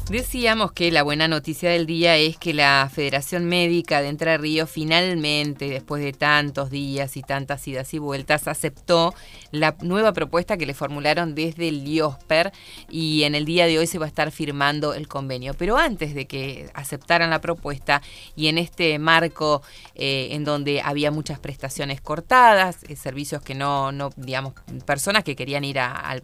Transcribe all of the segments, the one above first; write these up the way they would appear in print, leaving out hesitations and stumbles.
Decíamos que la buena noticia del día es que la Federación Médica de Entre Ríos finalmente, después de tantos días y tantas idas y vueltas, aceptó la nueva propuesta que le formularon desde el IOSPER y en el día de hoy se va a estar firmando el convenio. Pero antes de que aceptaran la propuesta y en este marco en donde había muchas prestaciones cortadas, servicios que digamos, personas que querían ir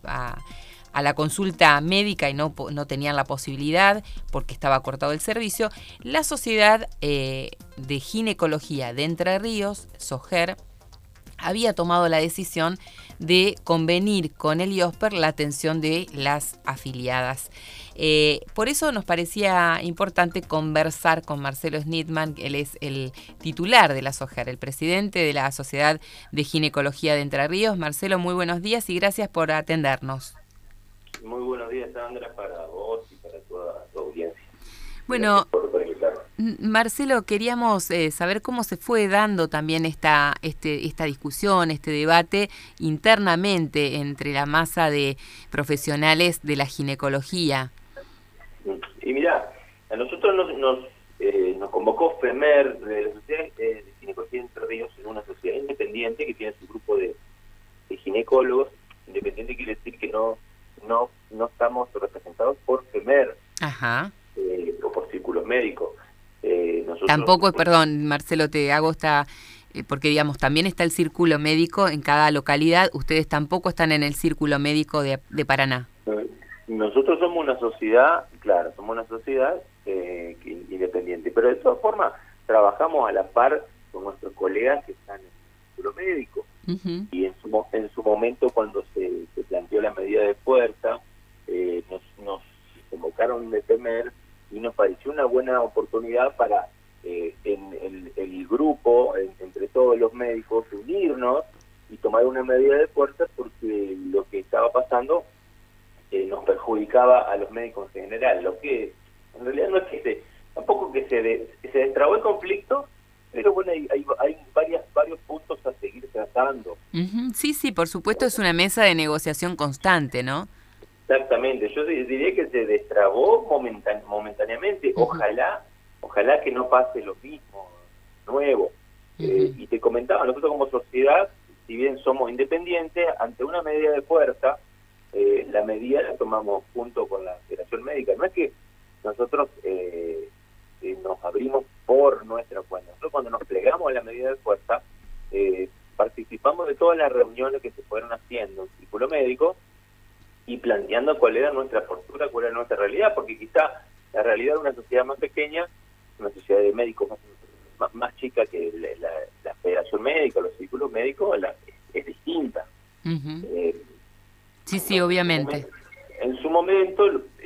a la consulta médica y no tenían la posibilidad porque estaba cortado el servicio, la Sociedad de Ginecología de Entre Ríos, SOGER, había tomado la decisión de convenir con el IOSPER la atención de las afiliadas. Por eso nos parecía importante conversar con Marcelo Snitman, él es el titular de la SOGER, el presidente de la Sociedad de Ginecología de Entre Ríos. Marcelo, muy buenos días y gracias por atendernos. Muy buenos días, Sandra, para vos y para toda tu audiencia. Bueno, Marcelo, queríamos saber cómo se fue dando también esta discusión, este debate internamente entre la masa de profesionales de la ginecología. Y mirá, a nosotros nos convocó FEMER, de la Sociedad de Ginecología de Entre Ríos, en una sociedad independiente que tiene su grupo de ginecólogos. Independiente quiere decir que no estamos representados por FEMER. Ajá. O por círculos médicos. Tampoco, perdón, Marcelo, te hago porque digamos, también está el círculo médico en cada localidad, ustedes tampoco están en el círculo médico de Paraná. Nosotros somos una sociedad, claro, independiente, pero de todas formas trabajamos a la par con nuestros colegas que están en el círculo médico. Uh-huh. Y en su momento, cuando se planteó la medida de fuerza, nos convocaron de FEMER y nos pareció una buena oportunidad para en el grupo, entre todos los médicos, unirnos y tomar una medida de fuerza, porque lo que estaba pasando nos perjudicaba a los médicos en general. Lo que en realidad no es que tampoco que se destrabó el conflicto, pero bueno, hay varios puntos a seguir tratando. Uh-huh. Sí, por supuesto, es una mesa de negociación constante, ¿no? Exactamente, yo diría que se destrabó momentáneamente. Uh-huh. Ojalá que no pase lo mismo, nuevo. Uh-huh. Y te comentaba, nosotros como sociedad, si bien somos independientes, ante una medida de fuerza, la medida la tomamos junto con la Federación Médica. No es que nosotros nos abrimos por nuestra cuenta. Nosotros cuando nos plegamos a la medida de fuerza, participamos de todas las reuniones que se fueron haciendo en el círculo médico y planteando cuál era nuestra postura, cuál era nuestra realidad, porque quizá la realidad de una sociedad más pequeña, una sociedad de médicos más chica que la Federación Médica, los círculos médicos, es distinta. Uh-huh. Sí, obviamente. En su momento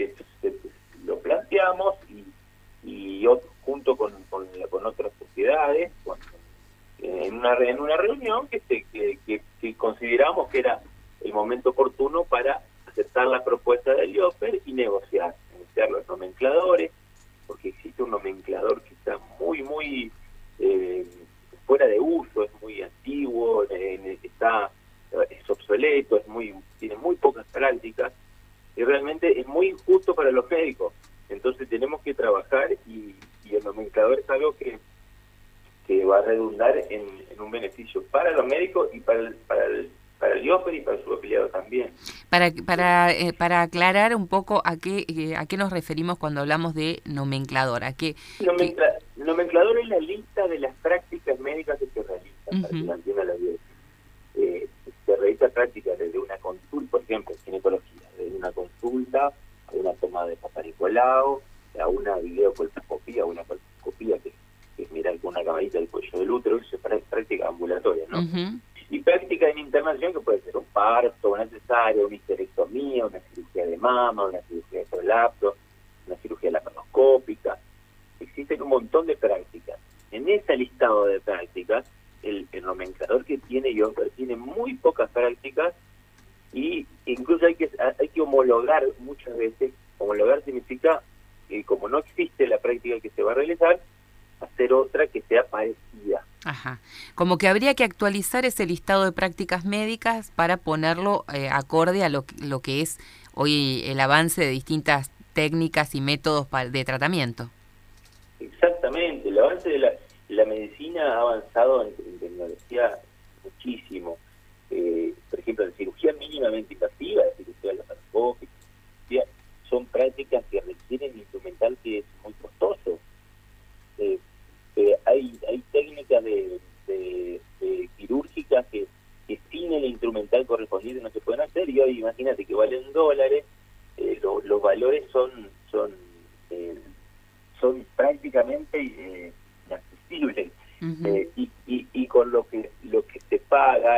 lo planteamos y junto con otras sociedades, en una reunión que consideramos que era el momento oportuno para aceptar la propuesta del IOSPER y negociar los nomencladores, porque existe un nomenclador que está muy fuera de uso, es muy antiguo, es obsoleto, tiene muy pocas prácticas y realmente es muy injusto para los médicos. Entonces tenemos que trabajar y el nomenclador es algo que va a redundar en un beneficio para los médicos y para el IOSPER y para su afiliado también. Para aclarar un poco a qué nos referimos cuando hablamos de nomenclador. Nomenclador es la lista de las prácticas médicas que se realizan. Uh-huh. Para que la entienda la audiencia. Se realiza prácticas desde una consulta, por ejemplo, ginecología, desde una consulta a una toma de Papa Nicolau, a una videocolposcopía, una colposcopía que es mirar con una camarita del cuello del útero, eso es práctica ambulatoria, ¿no? Uh-huh. Y práctica en internación que puede ser un parto, una cesárea, una histerectomía, una cirugía de mama, una cirugía de prolapso, una cirugía laparoscópica. Existen un montón de prácticas. En ese listado de prácticas, el nomenclador que tiene IOSPER tiene muy pocas prácticas y incluso hay que homologar muchas veces. Homologar significa que como no existe la práctica que se va a realizar, hacer otra que sea parecida. Ajá. Como que habría que actualizar ese listado de prácticas médicas para ponerlo acorde a lo que es hoy el avance de distintas técnicas y métodos de tratamiento. Exactamente, el avance de la medicina ha avanzado en tecnología muchísimo. Por ejemplo, la cirugía mínimamente invasiva, la cirugía laparoscópica, son prácticas que requieren instrumental que es muy costoso. Hay técnicas de quirúrgicas que sin el instrumental correspondiente no se pueden hacer, y hoy imagínate que valen dólares, los valores son prácticamente inaccesibles. Y con lo que se paga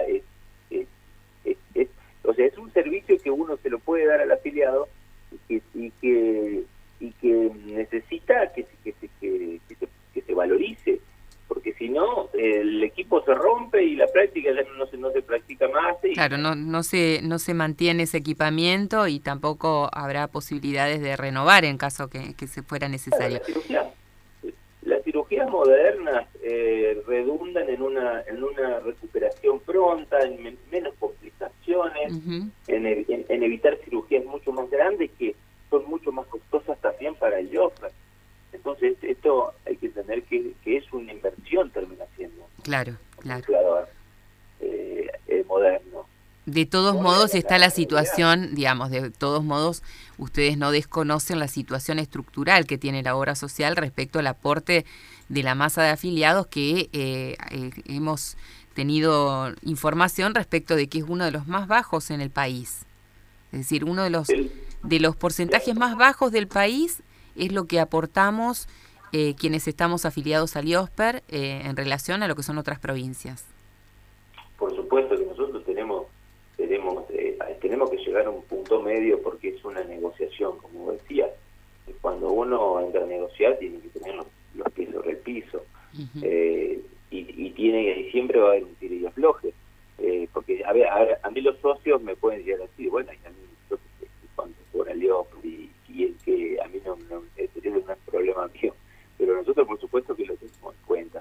o sea, es un servicio que uno se lo puede dar al afiliado y que necesita que se valorice, porque si no el equipo se rompe y la práctica ya no se practica más. Claro, no se mantiene ese equipamiento y tampoco habrá posibilidades de renovar en caso que se fuera necesario. Claro, las cirugías modernas redundan en una recuperación pronta, en menos complicaciones, en evitar cirugías mucho más grandes que son mucho más costosas también para el Joffer. Entonces esto hay que entender que es una inversión, termina siendo. Claro. Moderno. De todos modos está la situación, digamos, de todos modos ustedes no desconocen la situación estructural que tiene la obra social respecto al aporte de la masa de afiliados que hemos tenido información respecto de que es uno de los más bajos en el país. Es decir, uno de los porcentajes más bajos del país es lo que aportamos quienes estamos afiliados al IOSPER en relación a lo que son otras provincias. Por supuesto que nosotros tenemos que llegar a un punto medio, porque es una negociación, como decía. Cuando uno entra a negociar tiene que tener los pies sobre el piso. Y siempre va a haber un tire y afloje. Porque a mí los socios me pueden llegar a decir, bueno, y a mí yo cuando cobra el IOSPER y el que a mí no es problema mío, pero nosotros por supuesto que lo tenemos en cuenta.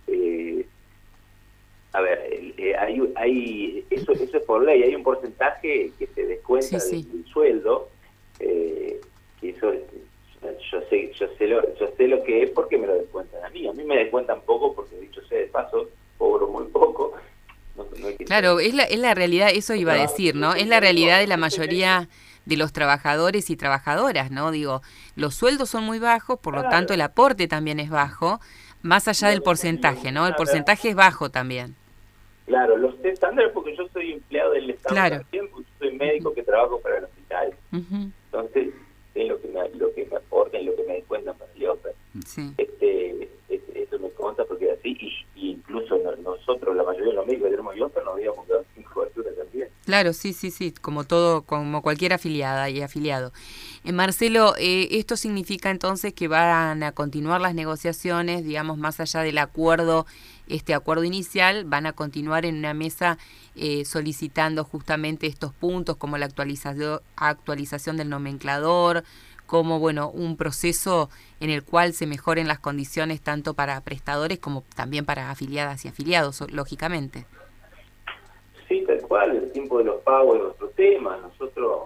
Eso es por ley, hay un porcentaje que se descuenta del sueldo, que eso yo sé lo que es, porque me lo descuentan a mí me descuentan poco, porque dicho sea de paso, cobro muy poco. Claro, es la realidad, eso iba a decir, ¿no? Es la realidad de la mayoría de los trabajadores y trabajadoras, ¿no? Digo, los sueldos son muy bajos, por lo tanto el aporte también es bajo, más allá del porcentaje, ¿no? El porcentaje es bajo también. Claro, los estándares, porque yo soy empleado del Estado también, porque yo soy médico que trabajo para el hospital. Entonces, sé lo que me aportan y lo que me descuentan para el IOSPER. Sí. Eso me consta porque es así, y incluso nosotros, la mayoría de los médicos que tenemos IOSPER, nos habíamos quedado sin cobertura también. Claro, sí, como cualquier afiliada y afiliado. Marcelo, esto significa entonces que van a continuar las negociaciones, digamos, más allá del acuerdo, este acuerdo inicial, van a continuar en una mesa solicitando justamente estos puntos, como la actualización del nomenclador, como un proceso en el cual se mejoren las condiciones tanto para prestadores como también para afiliadas y afiliados, lógicamente. Sí, tal cual, el tiempo de los pagos es otro tema. Nosotros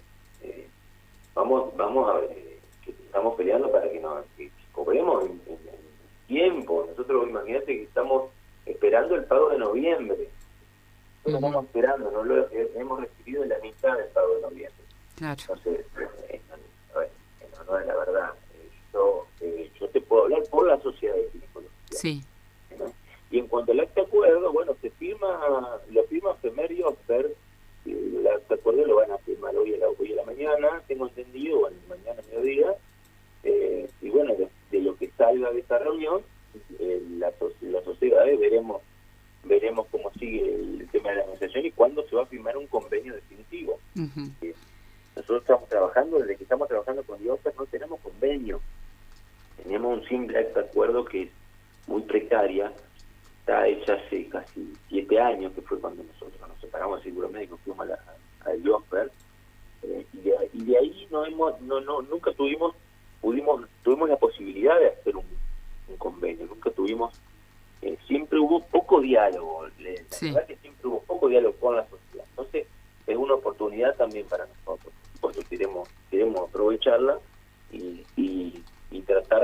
vamos a ver, que estamos peleando para que cobremos en tiempo. Nosotros, imagínate que estamos esperando el pago de noviembre. Nosotros estamos esperando, hemos recibido la mitad del pago de noviembre. Claro. Entonces, no es la verdad. Yo te puedo hablar por la sociedad de ginecología. Sí. Y en cuanto al acta acuerdo, lo firma FEMER y IOSPER. El acta acuerdo lo van a firmar hoy a la mañana, tengo entendido, mañana a mediodía. Y bueno, de lo que salga de esta reunión, la sociedad veremos cómo sigue el tema de la negociación y cuándo se va a firmar un convenio definitivo. Nosotros estamos trabajando, desde que estamos trabajando con IOSPER no tenemos convenio. Tenemos un simple acta acuerdo que es muy precaria. Está hecha hace casi 7 años, que fue cuando nosotros nos separamos del seguro médico, fuimos a IOSPER, y de ahí nunca tuvimos la posibilidad de hacer un convenio, nunca tuvimos, siempre hubo poco diálogo, la verdad que siempre hubo poco diálogo con la sociedad. Entonces es una oportunidad también para nosotros queremos aprovecharla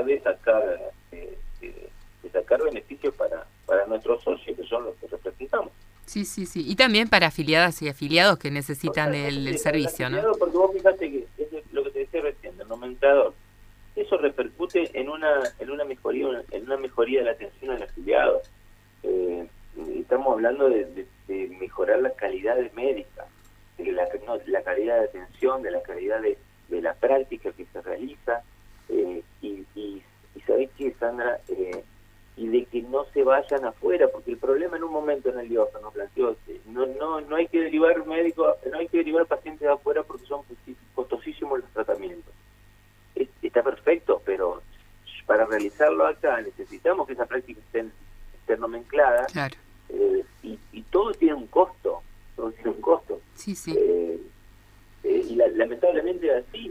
de sacar beneficios para nuestros socios, que son los que representamos. Sí. Y también para afiliadas y afiliados que necesitan el servicio, ¿no? Porque vos fíjate que es lo que te decía recién, el nomenclador. Eso repercute en una mejoría de la atención al afiliado. Estamos hablando de mejorar la calidad médica, de la calidad de atención, de la calidad de la práctica que se realiza, y sabés que, Sandra, y de que no se vayan afuera, porque el problema en un momento en el IOSPER nos planteó, no hay que derivar pacientes de afuera porque son costosísimos los tratamientos. Está perfecto, pero para realizarlo acá necesitamos que esa práctica esté nomenclada. Claro. Y todo tiene un costo. Sí. Y lamentablemente así.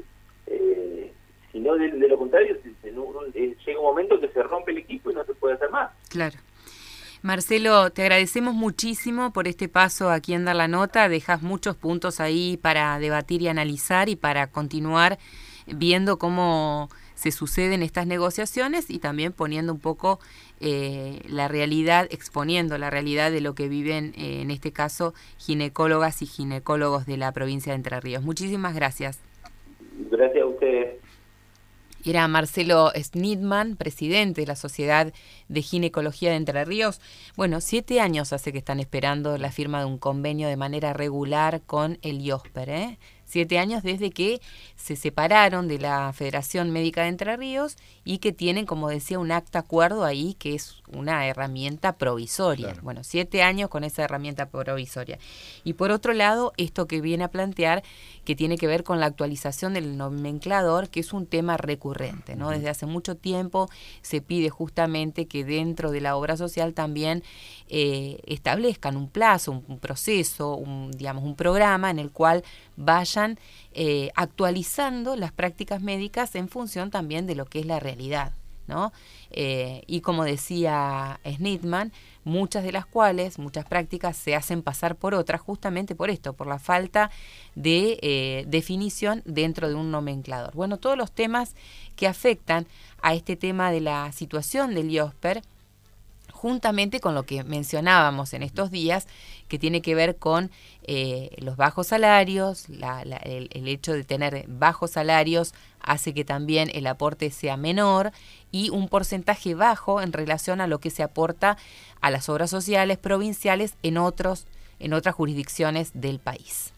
Si no, de lo contrario, llega un momento que se rompe el equipo y no se puede hacer más. Claro. Marcelo, te agradecemos muchísimo por este paso aquí en Dar la Nota. Dejas muchos puntos ahí para debatir y analizar y para continuar viendo cómo se suceden estas negociaciones y también poniendo un poco la realidad, exponiendo la realidad de lo que viven, en este caso, ginecólogas y ginecólogos de la provincia de Entre Ríos. Muchísimas gracias. Gracias a ustedes. Era Marcelo Snitman, presidente de la Sociedad de Ginecología de Entre Ríos. Bueno, 7 años hace que están esperando la firma de un convenio de manera regular con el IOSPER, 7 años desde que se separaron de la Federación Médica de Entre Ríos y que tienen, como decía, un acta acuerdo ahí que es una herramienta provisoria. Claro. Bueno, 7 años con esa herramienta provisoria. Y por otro lado, esto que viene a plantear, que tiene que ver con la actualización del nomenclador, que es un tema recurrente, ¿no? Desde hace mucho tiempo se pide justamente que dentro de la obra social también establezcan un plazo, un proceso, un programa en el cual vayan actualizando las prácticas médicas en función también de lo que es la realidad, ¿no? Y como decía Snitman, muchas prácticas se hacen pasar por otras justamente por esto, por la falta de definición dentro de un nomenclador. Bueno, todos los temas que afectan a este tema de la situación del IOSPER, juntamente con lo que mencionábamos en estos días, que tiene que ver con los bajos salarios, el hecho de tener bajos salarios hace que también el aporte sea menor y un porcentaje bajo en relación a lo que se aporta a las obras sociales provinciales en otras jurisdicciones del país.